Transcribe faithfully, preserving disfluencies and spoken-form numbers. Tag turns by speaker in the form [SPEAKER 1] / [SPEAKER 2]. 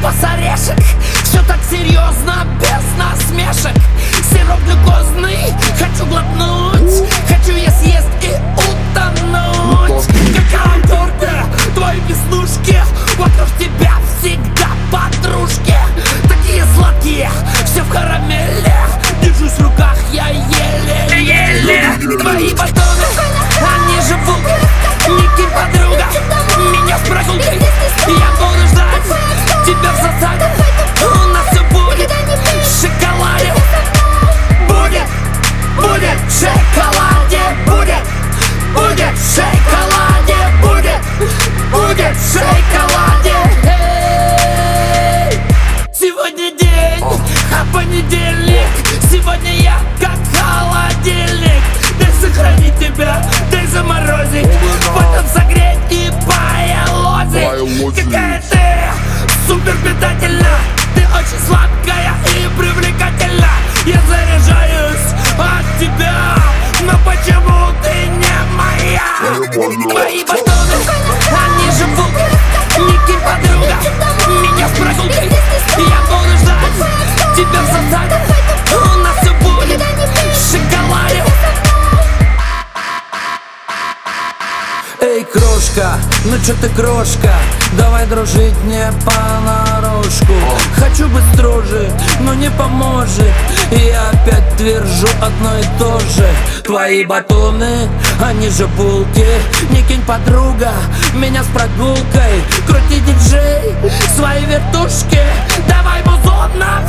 [SPEAKER 1] сквозь орешек. Все так серьезно, без насмешек. Сироп глюкозный, хочу глотнуть. Хочу я съесть и утонуть. Какая твердая, твои веснушки. Вокруг тебя всегда подружки. Такие сладкие, все в карамели. Держусь в руках я еле-еле. Твои батоны, они живут. Никаким подруга, меня с прогулкой. Я буду ждать тебя в засаде. У нас все будет в шоколаде. Будет, будет в шоколаде. Будет, будет в шоколаде. Будет, будет в шоколаде. Эй! Сегодня день, а понедельник. Сегодня я как холодильник. Дай сохранить тебя, дай заморозить, потом согреть и поелозить. Какая ты супер питательна, ты очень сладкая и привлекательна. Я заряжаюсь от тебя, но почему ты не моя? Твои батоны, они живут. Никаким подруга, меня с прогулкой. Я буду ждать тебя в засаде. У нас все будет в шоколаде. Эй, крошка, ну чё ты крошка? Давай дружить не понарошку. Хочу быть строже, но не поможет. Я опять твержу одно и то же. Твои батоны, они же булки. Не кинь, подруга, меня с прогулкой. Крути, диджей, свои вертушки. Давай музон на